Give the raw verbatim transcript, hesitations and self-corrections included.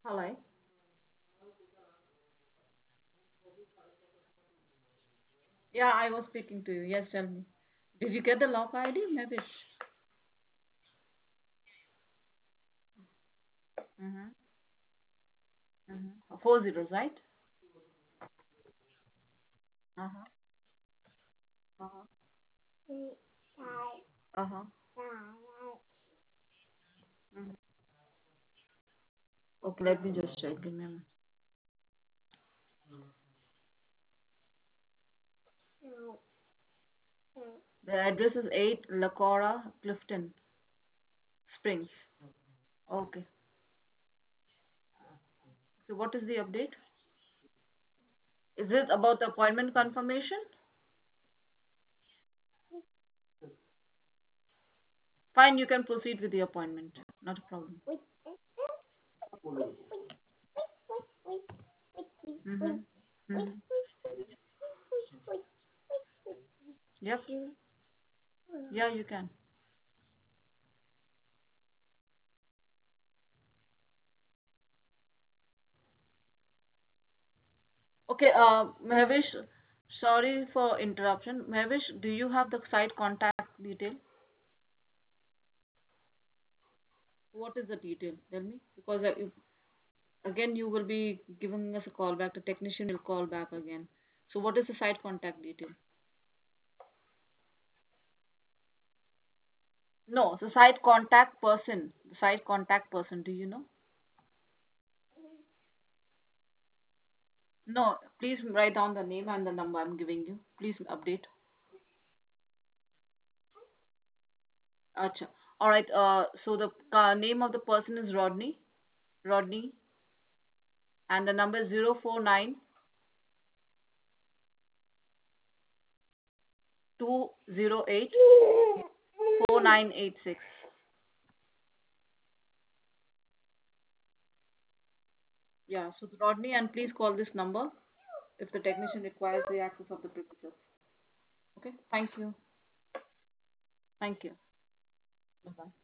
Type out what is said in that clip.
Hello. Yeah, I was speaking to you. Yes, tell me. Did you get the lock I D? Maybe. Mm-hmm. Mm-hmm. Four zeros, right? Uh-huh. Uh-huh. Uh-huh. Mhm. Okay, let me just check. Give me a minute. The address is eight Lacora, Clifton Springs. Okay. So what is the update? Is it about the appointment confirmation? Fine, you can proceed with the appointment. Not a problem. Mm-hmm. Mm-hmm. Yep. Yeah, you can. Okay, uh, Mahvish, sorry for interruption. Mahvish, do you have the site contact detail? What is the detail? Tell me. Because uh, if, again, you will be giving us a call back. The technician will call back again. So, what is the site contact detail? No, the site contact person. The site contact person. Do you know? No, please write down the name and the number I'm giving you. Please update. Acha. All right. Uh, so the uh, name of the person is Rodney. Rodney, and the number is zero four nine two zero eight four nine eight six. Yeah. So Rodney, and please call this number if the technician requires the access of the premises. Okay. Thank you. Thank you. Bye bye.